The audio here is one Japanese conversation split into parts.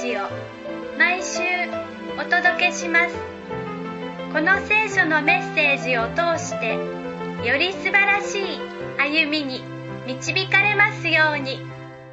ジを毎週お届けします。この聖書のメッセージを通してより素晴らしい歩みに導かれますように。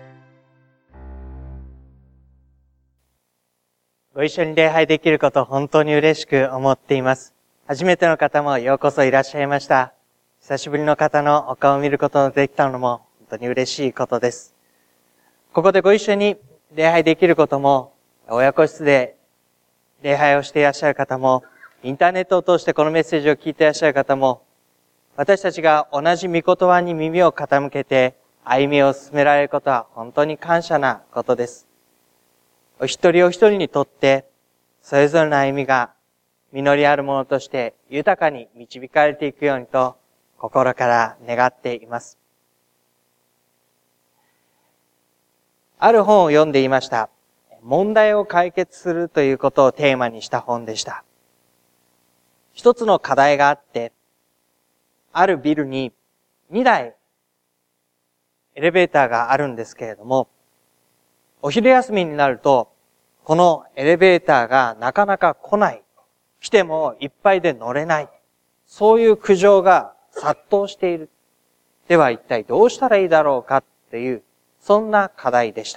ご一緒に礼拝できることを本当に嬉しく思っています。初めての方もようこそいらっしゃいました。久しぶりの方のお顔を見ることができたのも本当に嬉しいことです。ここでご一緒に礼拝できることも、親子室で礼拝をしていらっしゃる方も、インターネットを通してこのメッセージを聞いていらっしゃる方も、私たちが同じ御言葉に耳を傾けて歩みを進められることは本当に感謝なことです。お一人お一人にとって、それぞれの歩みが実りあるものとして豊かに導かれていくようにと心から願っています。ある本を読んでいました。問題を解決するということをテーマにした本でした。一つの課題があって、あるビルに2台エレベーターがあるんですけれども、お昼休みになると、このエレベーターがなかなか来ない。来てもいっぱいで乗れない。そういう苦情が殺到している。では一体どうしたらいいだろうかっていう、そんな課題でした。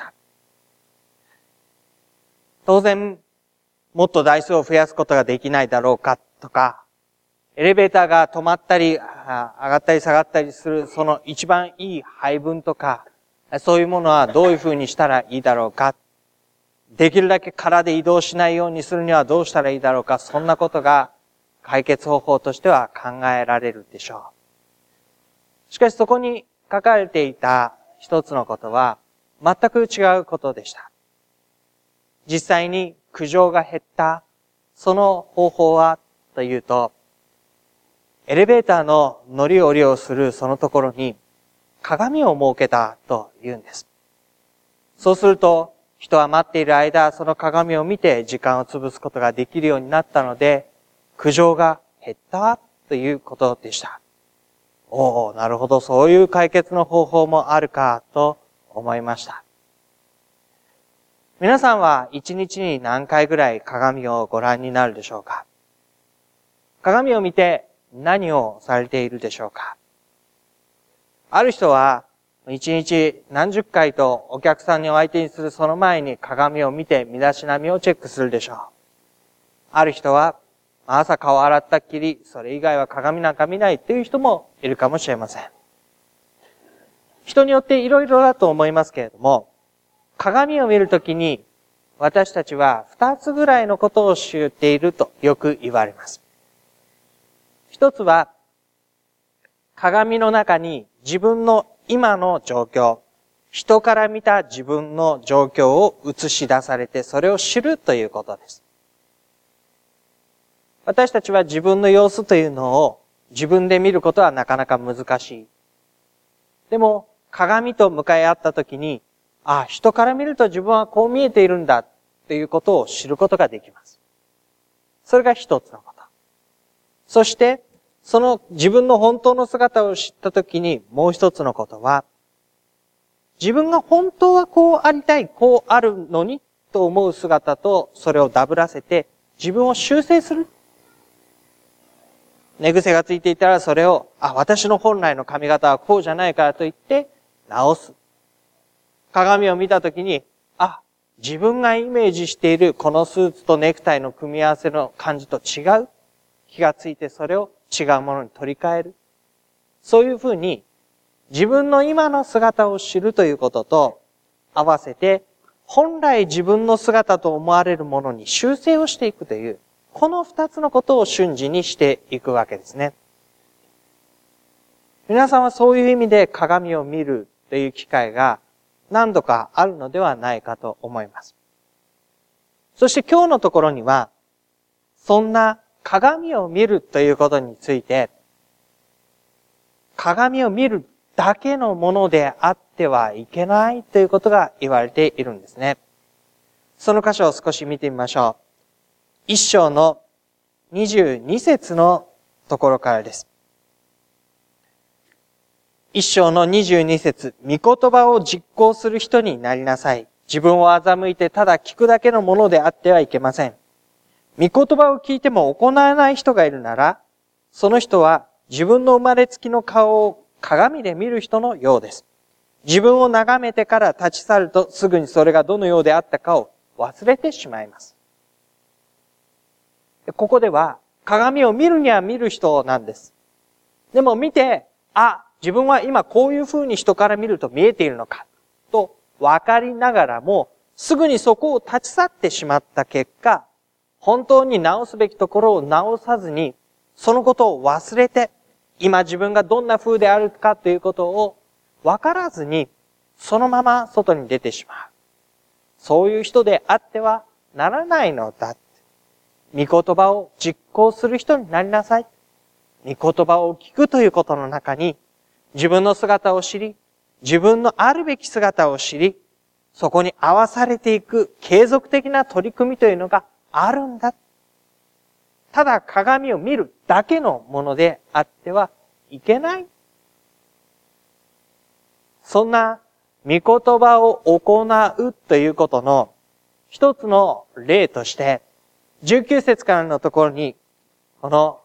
当然、もっと台数を増やすことができないだろうかとか、エレベーターが止まったり、上がったり下がったりする、その一番いい配分とか、そういうものはどういうふうにしたらいいだろうか。できるだけ空で移動しないようにするにはどうしたらいいだろうか。そんなことが解決方法としては考えられるでしょう。しかしそこに書かれていた一つのことは全く違うことでした。実際に苦情が減ったその方法はというと、エレベーターの乗り降りをするそのところに鏡を設けたというんです。そうすると人は待っている間、その鏡を見て時間を潰すことができるようになったので、苦情が減ったということでした。おお、なるほど、そういう解決の方法もあるかと思いました。皆さんは一日に何回ぐらい鏡をご覧になるでしょうか？鏡を見て何をされているでしょうか？ある人は一日何十回とお客さんにお相手にするその前に鏡を見て身だしなみをチェックするでしょう。ある人は朝顔を洗ったっきり、それ以外は鏡なんか見ないっていう人もいるかもしれません。人によっていろいろだと思いますけれども、鏡を見るときに私たちは2つぐらいのことを知っているとよく言われます。一つは、鏡の中に自分の今の状況、人から見た自分の状況を映し出されて、それを知るということです。私たちは自分の様子というのを自分で見ることはなかなか難しい。でも、鏡と向かい合ったときに、人から見ると自分はこう見えているんだということを知ることができます。それが一つのこと。そして、その自分の本当の姿を知ったときにもう一つのことは、自分が本当はこうありたい、こうあるのにと思う姿とそれをダブらせて自分を修正する。寝癖がついていたらそれを、私の本来の髪型はこうじゃないからと言って直す。鏡を見たときに、自分がイメージしているこのスーツとネクタイの組み合わせの感じと違う。気がついてそれを違うものに取り替える。そういうふうに自分の今の姿を知るということと合わせて本来自分の姿と思われるものに修正をしていくという、この二つのことを瞬時にしていくわけですね。皆さんはそういう意味で鏡を見るという機会が何度かあるのではないかと思います。そして今日のところには、そんな鏡を見るということについて、鏡を見るだけのものであってはいけないということが言われているんですね。その箇所を少し見てみましょう。一章の22節のところからです。一章の22節、御言葉を実行する人になりなさい。 自分を欺いてただ聞くだけのものであってはいけません。御言葉を聞いても行わない人がいるなら、その人は自分の生まれつきの顔を鏡で見る人のようです。自分を眺めてから立ち去るとすぐにそれがどのようであったかを忘れてしまいます。ここでは鏡を見るには見る人なんです。でも見て、自分は今こういう風に人から見ると見えているのかと分かりながらも、すぐにそこを立ち去ってしまった結果、本当に直すべきところを直さずに、そのことを忘れて、今自分がどんな風であるかということを分からずに、そのまま外に出てしまう。そういう人であってはならないのだ。御言葉を実行する人になりなさい。御言葉を聞くということの中に、自分の姿を知り、自分のあるべき姿を知り、そこに合わされていく継続的な取り組みというのがあるんだ。ただ鏡を見るだけのものであってはいけない。そんな御言葉を行うということの一つの例として、19節からのところに、この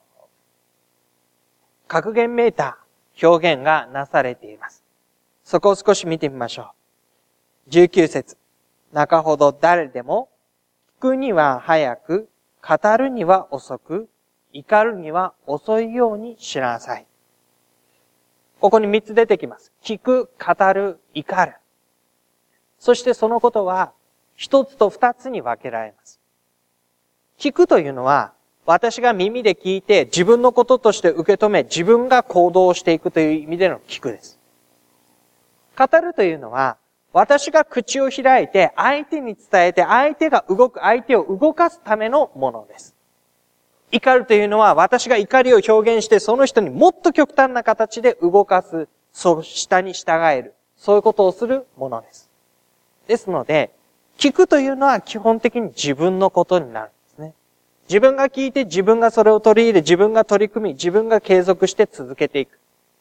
格言めいた表現がなされています。そこを少し見てみましょう。19節。中ほど誰でも、聞くには早く、語るには遅く、怒るには遅いようにしなさい。ここに3つ出てきます。聞く、語る、怒る。そしてそのことは、1つと2つに分けられます。聞くというのは、私が耳で聞いて自分のこととして受け止め、自分が行動していくという意味での聞くです。語るというのは、私が口を開いて相手に伝えて相手が動く、相手を動かすためのものです。怒るというのは、私が怒りを表現してその人にもっと極端な形で動かす、そう下に従える、そういうことをするものです。ですので、聞くというのは基本的に自分のことになる。自分が聞いて自分がそれを取り入れ、自分が取り組み、自分が継続して続けていく。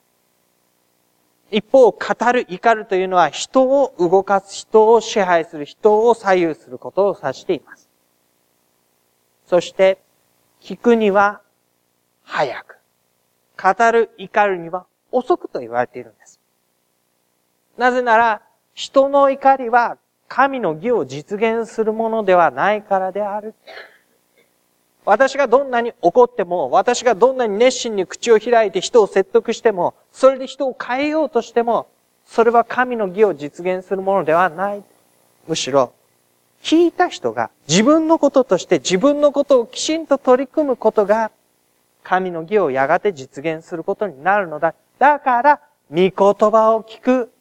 一方、語る、怒るというのは人を動かす、人を支配する、人を左右することを指しています。そして、聞くには早く、語る、怒るには遅くと言われているんです。なぜなら、人の怒りは神の義を実現するものではないからである。私がどんなに怒っても、私がどんなに熱心に口を開いて人を説得しても、それで人を変えようとしても、それは神の義を実現するものではない。むしろ、聞いた人が自分のこととして自分のことをきちんと取り組むことが、神の義をやがて実現することになるのだ。だから、御言葉を聞く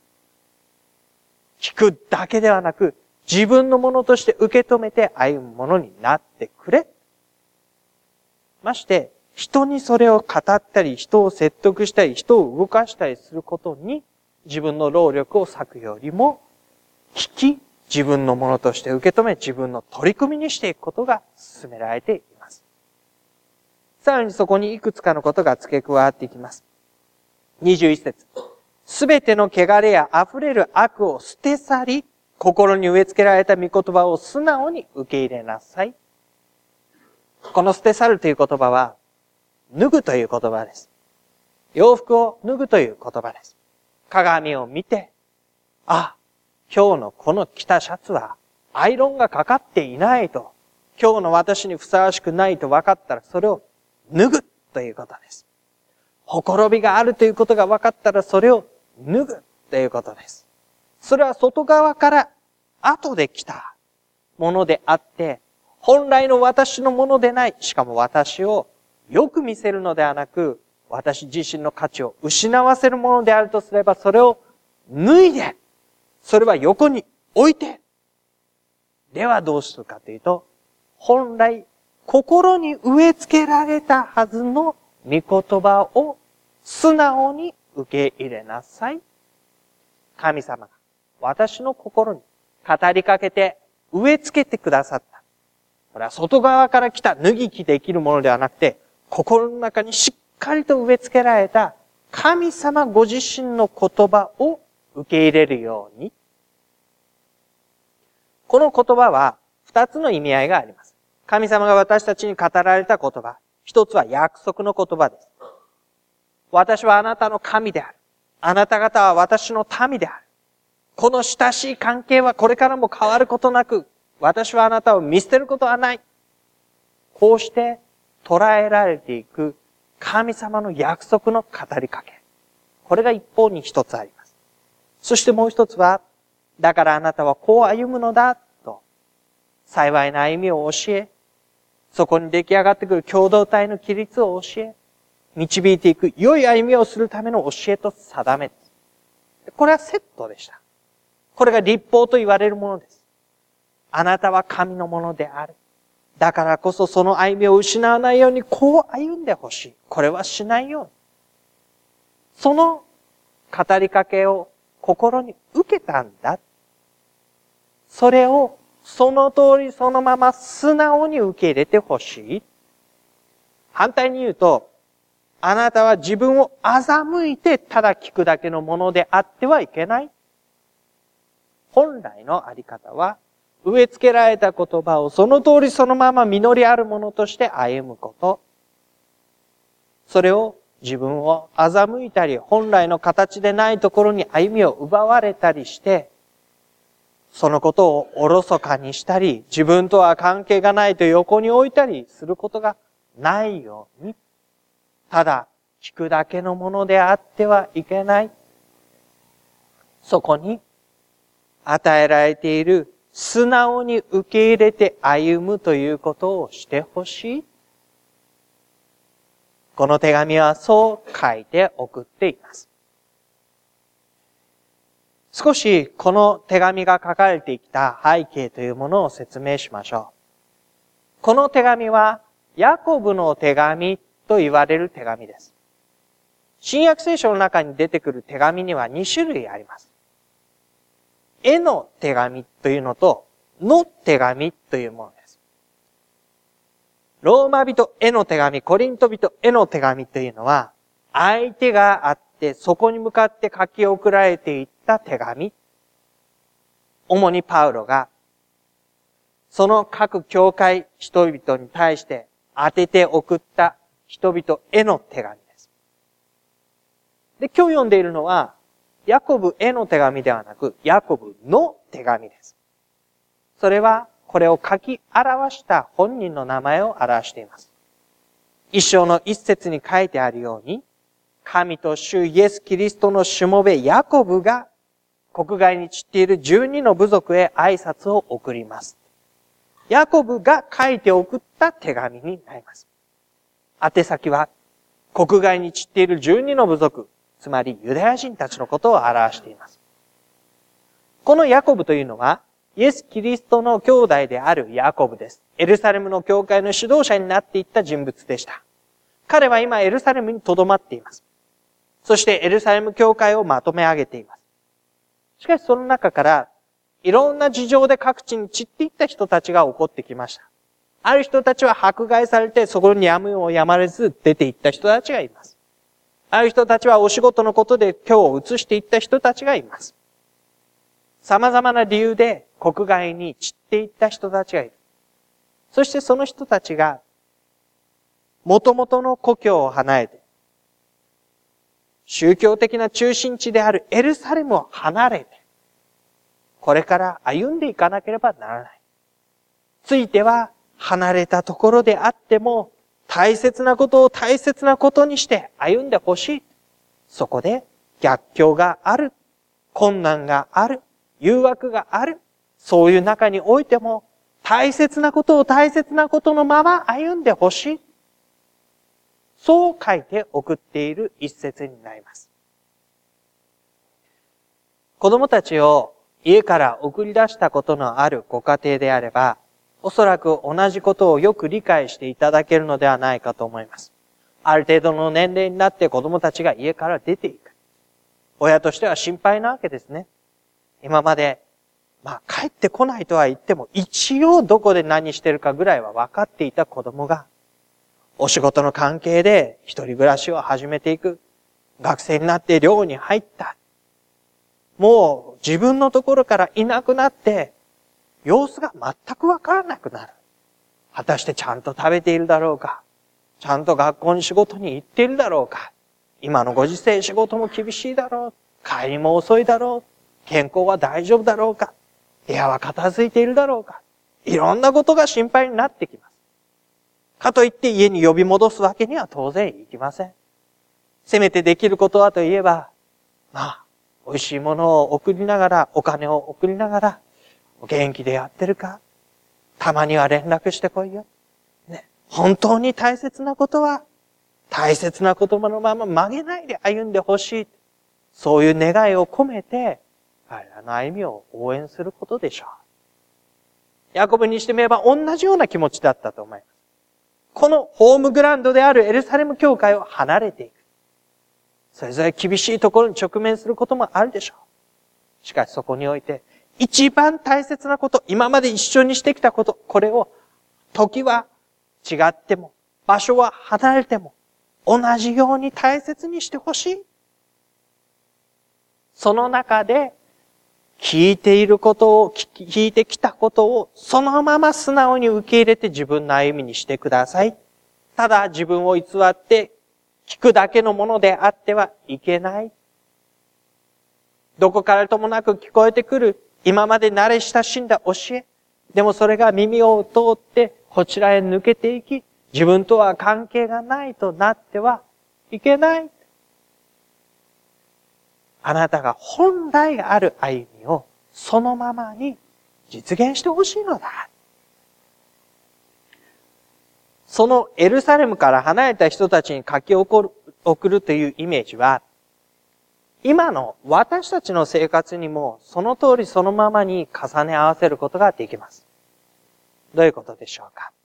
だけではなく、自分のものとして受け止めて歩むものになってくれ。まして、人にそれを語ったり、人を説得したり、人を動かしたりすることに、自分の労力を割くよりも、聞き、自分のものとして受け止め、自分の取り組みにしていくことが進められています。さらにそこにいくつかのことが付け加わっていきます。21節。すべての汚れや溢れる悪を捨て去り、心に植え付けられた御言葉を素直に受け入れなさい。この捨て去るという言葉は、脱ぐという言葉です。洋服を脱ぐという言葉です。鏡を見て、今日のこの着たシャツはアイロンがかかっていないと、今日の私にふさわしくないと分かったらそれを脱ぐということです。ほころびがあるということが分かったらそれを脱ぐということです。それは外側から後で来たものであって、本来の私のものでない、しかも私をよく見せるのではなく、私自身の価値を失わせるものであるとすれば、それを脱いで、それは横に置いて、ではどうするかというと、本来心に植え付けられたはずの御言葉を素直に受け入れなさい。神様が私の心に語りかけて植え付けてくださった。これは外側から来た脱ぎ着で生きるものではなくて、心の中にしっかりと植え付けられた神様ご自身の言葉を受け入れるように、 この言葉は二つの意味合いがあります。神様が私たちに語られた言葉。一つは約束の言葉です。私はあなたの神である。あなた方は私の民である。この親しい関係はこれからも変わることなく、私はあなたを見捨てることはない。こうして捉えられていく神様の約束の語りかけ。これが一方に一つあります。そしてもう一つは、だからあなたはこう歩むのだ、と、幸いな歩みを教え、そこに出来上がってくる共同体の規律を教え、導いていく良い歩みをするための教えと定めです。これはセットでした。これが律法と言われるものです。あなたは神のものである。だからこそその歩みを失わないようにこう歩んでほしい。これはしないように。その語りかけを心に受けたんだ。それをその通りそのまま素直に受け入れてほしい。反対に言うと、あなたは自分を欺いてただ聞くだけのものであってはいけない。本来のあり方は、植え付けられた言葉をその通りそのまま実りあるものとして歩むこと。それを自分を欺いたり、本来の形でないところに歩みを奪われたりして、そのことをおろそかにしたり、自分とは関係がないと横に置いたりすることがないように、ただ聞くだけのものであってはいけない。そこに与えられている素直に受け入れて歩むということをしてほしい。この手紙はそう書いて送っています。少しこの手紙が書かれてきた背景というものを説明しましょう。この手紙はヤコブの手紙と言われる手紙です。新約聖書の中に出てくる手紙には2種類あります。絵の手紙というのと、の手紙というものです。ローマ人絵の手紙、コリント人絵の手紙というのは、相手があって、そこに向かって書き送られていった手紙。主にパウロが、その各教会人々に対して当てて送った人々への手紙です。で、今日読んでいるのは、ヤコブへの手紙ではなく、ヤコブの手紙です。それは、これを書き表した本人の名前を表しています。一章の一節に書いてあるように、神と主イエス・キリストのしもべヤコブが、国外に散っている12の部族へ挨拶を送ります。ヤコブが書いて送った手紙になります。宛先は、国外に散っている12の部族、つまりユダヤ人たちのことを表しています。このヤコブというのは、イエス・キリストの兄弟であるヤコブです。エルサレムの教会の指導者になっていった人物でした。彼は今エルサレムに留まっています。そしてエルサレム教会をまとめ上げています。しかしその中から、いろんな事情で各地に散っていった人たちが起こってきました。ある人たちは迫害されてそこにやむをやまれず出て行った人たちがいます。ある人たちはお仕事のことで今日を移していった人たちがいます。様々な理由で国外に散っていった人たちがいる。そしてその人たちが元々の故郷を離れて、宗教的な中心地であるエルサレムを離れて、これから歩んでいかなければならない。ついては離れたところであっても、大切なことを大切なことにして歩んでほしい。そこで逆境がある、困難がある、誘惑がある。そういう中においても、大切なことを大切なことのまま歩んでほしい。そう書いて送っている一節になります。子供たちを家から送り出したことのあるご家庭であれば、おそらく同じことをよく理解していただけるのではないかと思います。ある程度の年齢になって子供たちが家から出ていく。親としては心配なわけですね。今まで、帰ってこないとは言っても、一応どこで何してるかぐらいは分かっていた子供が、お仕事の関係で一人暮らしを始めていく。学生になって寮に入った。もう自分のところからいなくなって、 様子が全くわからなくなる。果たしてちゃんと食べているだろうか？ちゃんと学校に仕事に行っているだろうか？今のご時世仕事も厳しいだろう。帰りも遅いだろう。健康は大丈夫だろうか？部屋は片付いているだろうか？いろんなことが心配になってきます。かといって家に呼び戻すわけには当然いきません。せめてできることはといえば、美味しいものを送りながら、お金を送りながら、お元気でやってるか？たまには連絡してこいよ。ね。本当に大切なことは、大切な言葉のまま曲げないで歩んでほしい。そういう願いを込めて、彼らの歩みを応援することでしょう。ヤコブにしてみれば同じような気持ちだったと思います。このホームグラウンドであるエルサレム教会を離れていく。それぞれ厳しいところに直面することもあるでしょう。しかしそこにおいて、一番大切なこと、今まで一緒にしてきたこと、これを、時は違っても、場所は離れても、同じように大切にしてほしい。その中で、聞いていることを、聞いてきたことを、そのまま素直に受け入れて自分の歩みにしてください。ただ自分を偽って聞くだけのものであってはいけない。どこからともなく聞こえてくる、今まで慣れ親しんだ教え。でもそれが耳を通ってこちらへ抜けていき、自分とは関係がないとなってはいけない。あなたが本来ある歩みをそのままに実現してほしいのだ。そのエルサレムから離れた人たちに書き送るというイメージは、今の私たちの生活にもその通りそのままに重ね合わせることができます。どういうことでしょうか？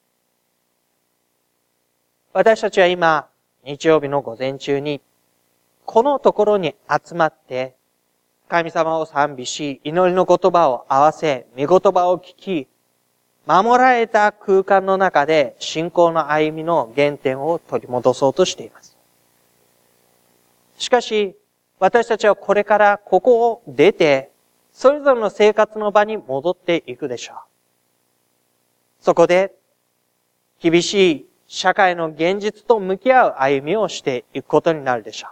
私たちは今、日曜日の午前中に、このところに集まって、神様を賛美し、祈りの言葉を合わせ、御言葉を聞き、守られた空間の中で信仰の歩みの原点を取り戻そうとしています。しかし、私たちはこれからここを出て、それぞれの生活の場に戻っていくでしょう。そこで、厳しい社会の現実と向き合う歩みをしていくことになるでしょ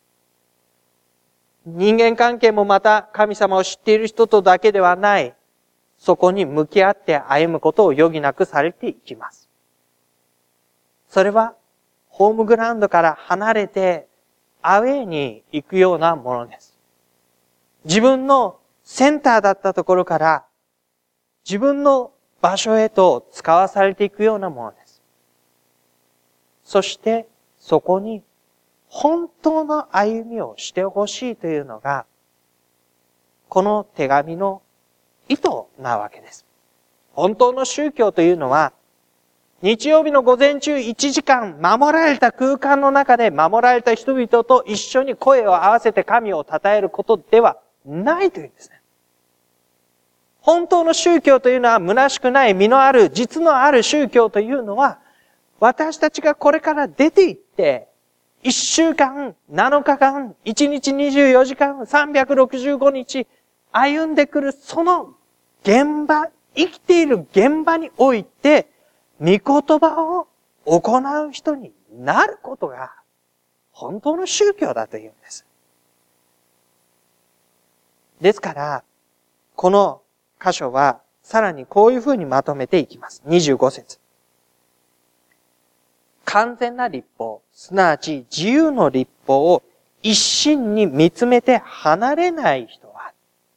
う。人間関係もまた神様を知っている人とだけではない、そこに向き合って歩むことを余儀なくされていきます。それは、ホームグラウンドから離れて、アウェイに行くようなものです。自分のセンターだったところから、自分の場所へと使わされていくようなものです。そして、そこに、本当の歩みをしてほしいというのが、この手紙の意図なわけです。本当の宗教というのは、日曜日の午前中1時間守られた空間の中で守られた人々と一緒に声を合わせて神を称えることではないというんですね。本当の宗教というのは虚しくない実のある、実のある宗教というのは、私たちがこれから出て行って、1週間、7日間、1日24時間、365日歩んでくるその現場、生きている現場において、御言葉を行う人になることが本当の宗教だというんです。ですから、この箇所はさらにこういうふうにまとめていきます。25節。完全な律法、すなわち自由の律法を一心に見つめて離れない人は、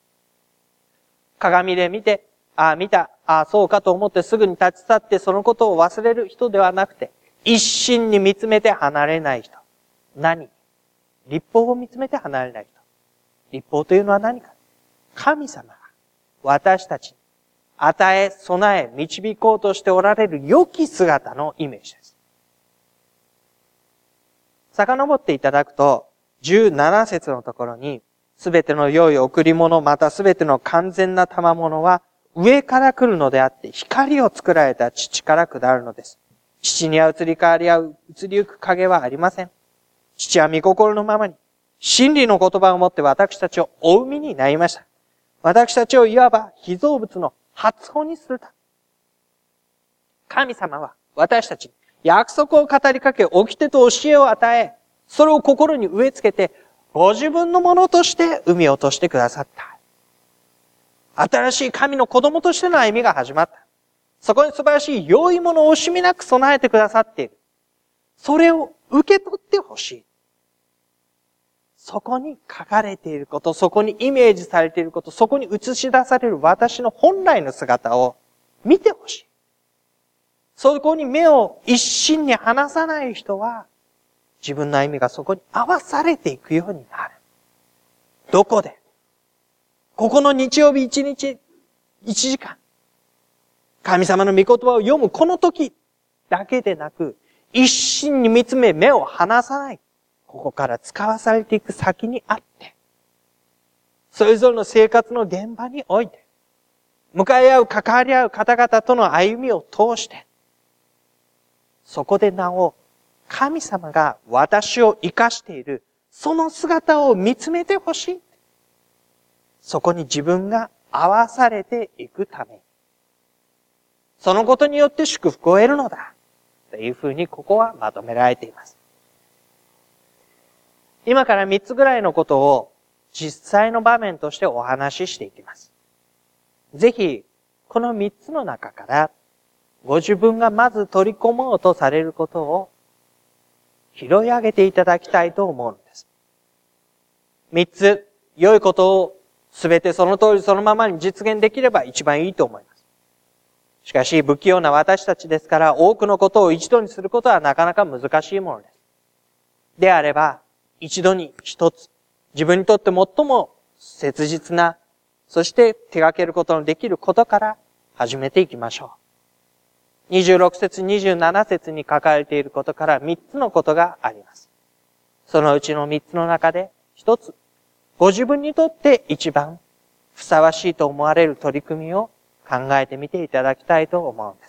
鏡で見て、見た、そうかと思ってすぐに立ち去ってそのことを忘れる人ではなくて、一心に見つめて離れない人。何？律法を見つめて離れない人。律法というのは何か？神様が私たちに与え、備え、導こうとしておられる良き姿のイメージです。遡っていただくと、17節のところに、すべての良い贈り物、またすべての完全な賜物は、上から来るのであって、光を作られた父から下るのです。父には移り変わりや移りゆく影はありません。父は御心のままに、真理の言葉をもって私たちをお生みになりました。私たちをいわば被造物の発音にするため。神様は私たちに約束を語りかけ、掟と教えを与え、それを心に植え付けて、ご自分のものとして生み落としてくださった。新しい神の子供としての歩みが始まった。そこに素晴らしい良いものを惜しみなく備えてくださっている。それを受け取ってほしい。そこに書かれていること、そこにイメージされていること、そこに映し出される私の本来の姿を見てほしい。そこに目を一心に離さない人は、自分の歩みがそこに合わされていくようになる。どこで？ここの日曜日1日、1時間。神様の御言葉を読むこの時だけでなく、一心に見つめ目を離さない。ここから使わされていく先にあって、それぞれの生活の現場において、向かい合う、関わり合う方々との歩みを通して、そこでなお、神様が私を生かしている、その姿を見つめてほしい。そこに自分が合わされていくために、そのことによって祝福を得るのだ。というふうにここはまとめられています。今から3つぐらいのことを実際の場面としてお話ししていきます。ぜひ、この3つの中から、ご自分がまず取り込もうとされることを拾い上げていただきたいと思うのです。3つ、良いことをすべてその通りそのままに実現できれば一番いいと思います。しかし、不器用な私たちですから、多くのことを一度にすることはなかなか難しいものです。であれば、一度に一つ、自分にとって最も切実な、そして手掛けることのできることから始めていきましょう。26節、27節に書かれていることから3つのことがあります。そのうちの3つの中で1つ、ご自分にとって一番ふさわしいと思われる取り組みを考えてみていただきたいと思うんです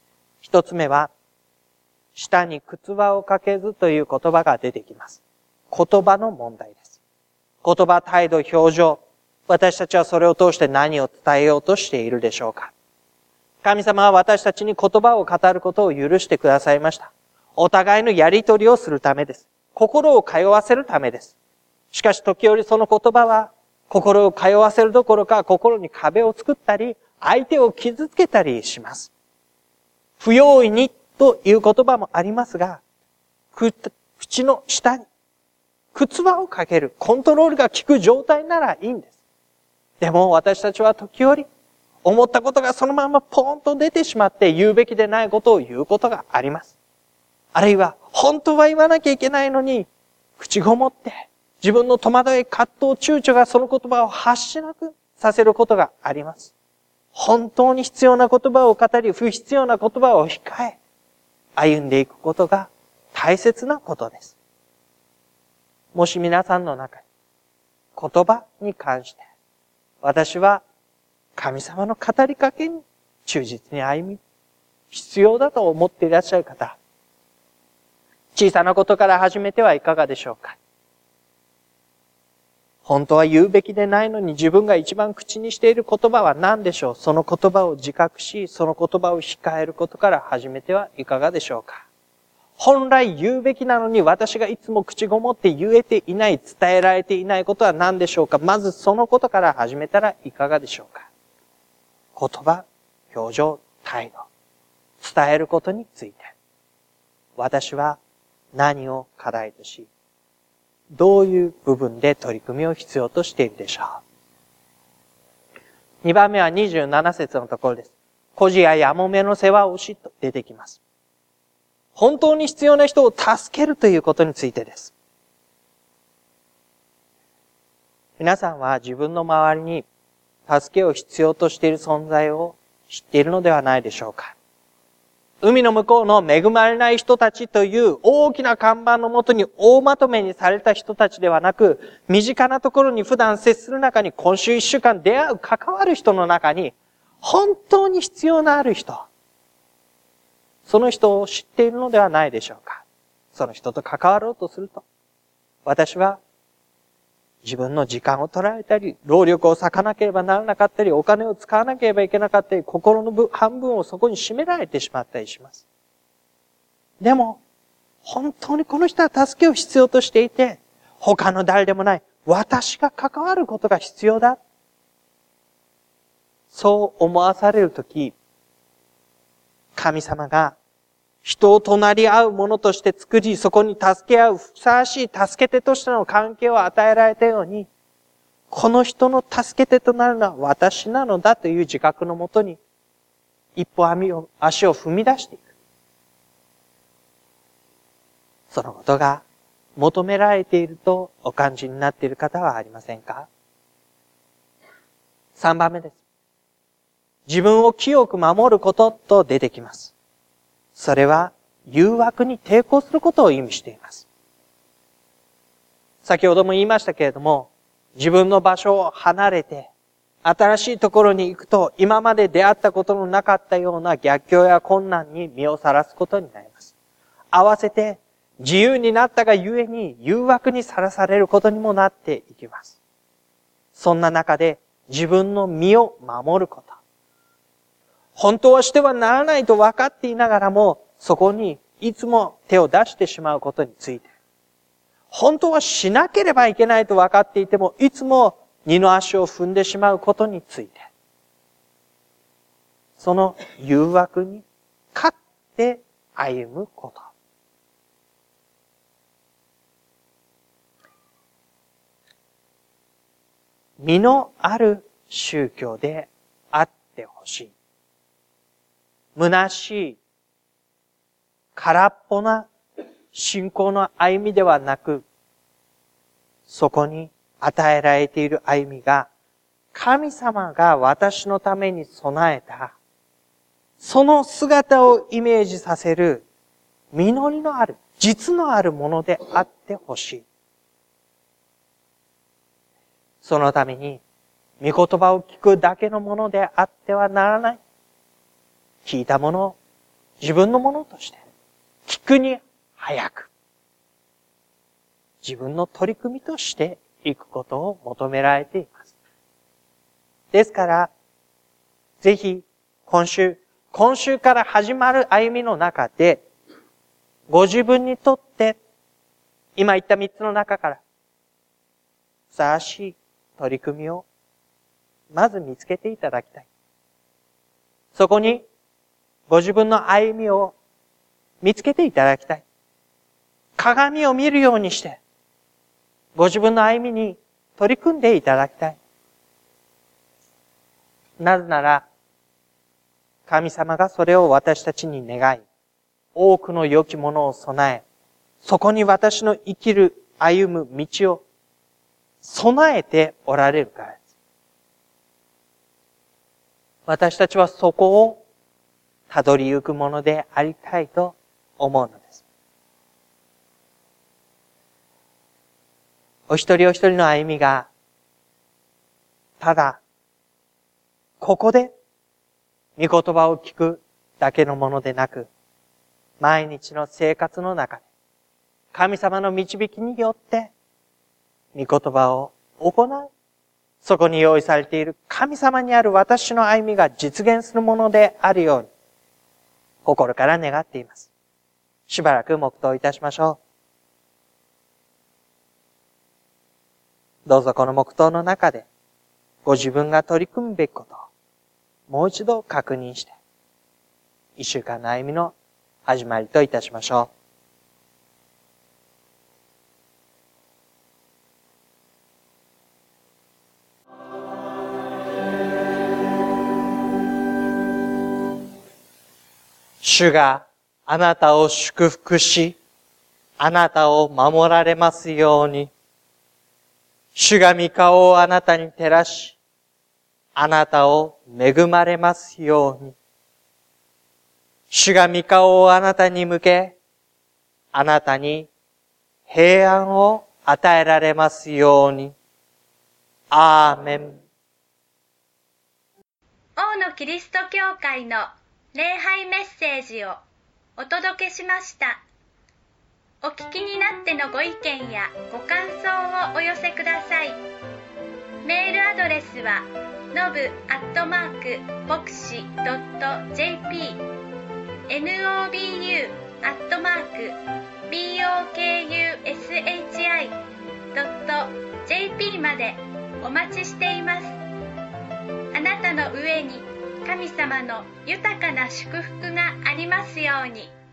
。1つ目は、舌に靴輪をかけずという言葉が出てきます。言葉の問題です。言葉、態度、表情。私たちはそれを通して何を伝えようとしているでしょうか。神様は私たちに言葉を語ることを許してくださいました。お互いのやりとりをするためです。心を通わせるためです。しかし時折その言葉は心を通わせるどころか心に壁を作ったり、相手を傷つけたりします。不用意にという言葉もありますが、口の下に靴輪をかける、コントロールが効く状態ならいいんです。でも私たちは時折、思ったことがそのままポーンと出てしまって言うべきでないことを言うことがあります。あるいは、本当は言わなきゃいけないのに、口ごもって、自分の戸惑い、葛藤、躊躇がその言葉を発しなくさせることがあります。本当に必要な言葉を語り、不必要な言葉を控え、歩んでいくことが大切なことです。もし皆さんの中に言葉に関して私は神様の語りかけに忠実に歩み必要だと思っていらっしゃる方、小さなことから始めてはいかがでしょうか。本当は言うべきでないのに自分が一番口にしている言葉は何でしょう。その言葉を自覚し、その言葉を控えることから始めてはいかがでしょうか。本来言うべきなのに私がいつも口ごもって言えていない、伝えられていないことは何でしょうか。まずそのことから始めたらいかがでしょうか。言葉、表情、態度、伝えることについて、私は何を課題とし、どういう部分で取り組みを必要としているでしょう。2番目は27節のところです。孤児ややもめの世話をしと出てきます。本当に必要な人を助けるということについてです。皆さんは自分の周りに助けを必要としている存在を知っているのではないでしょうか。海の向こうの恵まれない人たちという大きな看板のもとに大まとめにされた人たちではなく、身近なところに普段接する中に今週1週間出会う関わる人の中に本当に必要のある人、その人を知っているのではないでしょうか。その人と関わろうとすると、私は自分の時間を取られたり、労力を割かなければならなかったり、お金を使わなければいけなかったり、心の半分をそこに占められてしまったりします。でも、本当にこの人は助けを必要としていて、他の誰でもない私が関わることが必要だ。そう思わされるとき、神様が人を隣り合うものとして作り、そこに助け合うふさわしい助け手としての関係を与えられたように、この人の助け手となるのは私なのだという自覚のもとに、一歩足を踏み出していく。そのことが求められているとお感じになっている方はありませんか？3番目です。自分を清く守ることと出てきます。それは誘惑に抵抗することを意味しています。先ほども言いましたけれども、自分の場所を離れて、新しいところに行くと、今まで出会ったことのなかったような逆境や困難に身をさらすことになります。合わせて、自由になったがゆえに誘惑にさらされることにもなっていきます。そんな中で自分の身を守ること。本当はしてはならないと分かっていながらも、そこにいつも手を出してしまうことについて。本当はしなければいけないと分かっていても、いつも二の足を踏んでしまうことについて。その誘惑に勝って歩むこと。身のある宗教であってほしい。虚しい、空っぽな信仰の歩みではなく、そこに与えられている歩みが、神様が私のために備えた、その姿をイメージさせる、実りのある、実のあるものであってほしい。そのために、御言葉を聞くだけのものであってはならない。聞いたものを自分のものとして、聞くに早く、自分の取り組みとしていくことを求められています。ですから、ぜひ、今週から始まる歩みの中で、ご自分にとって、今言った3つの中から、ふさわしい取り組みを、まず見つけていただきたい。そこに、ご自分の歩みを見つけていただきたい。鏡を見るようにして、ご自分の歩みに取り組んでいただきたい。なぜなら、神様がそれを私たちに願い、多くの良きものを備え、そこに私の生きる、歩む道を備えておられるからです。私たちはそこをたどり行くものでありたいと思うのです。お一人お一人の歩みが、ただ、ここで、御言葉を聞くだけのものでなく、毎日の生活の中で、神様の導きによって、御言葉を行う。そこに用意されている神様にある私の歩みが実現するものであるように、心から願っています。しばらく黙祷いたしましょう。どうぞこの黙祷の中で、ご自分が取り組むべきことを、もう一度確認して、一週間の歩みの始まりといたしましょう。主があなたを祝福し、あなたを守られますように。主が御顔をあなたに照らし、あなたを恵まれますように。主が御顔をあなたに向け、あなたに平安を与えられますように。アーメン。 王のキリスト教会の礼拝メッセージをお届けしました。 お聞きになってのご意見やご感想をお寄せください。メールアドレスはnobu@bokushi.jp nobu@bokushi.jp までお待ちしています。あなたの上に神様の豊かな祝福がありますように。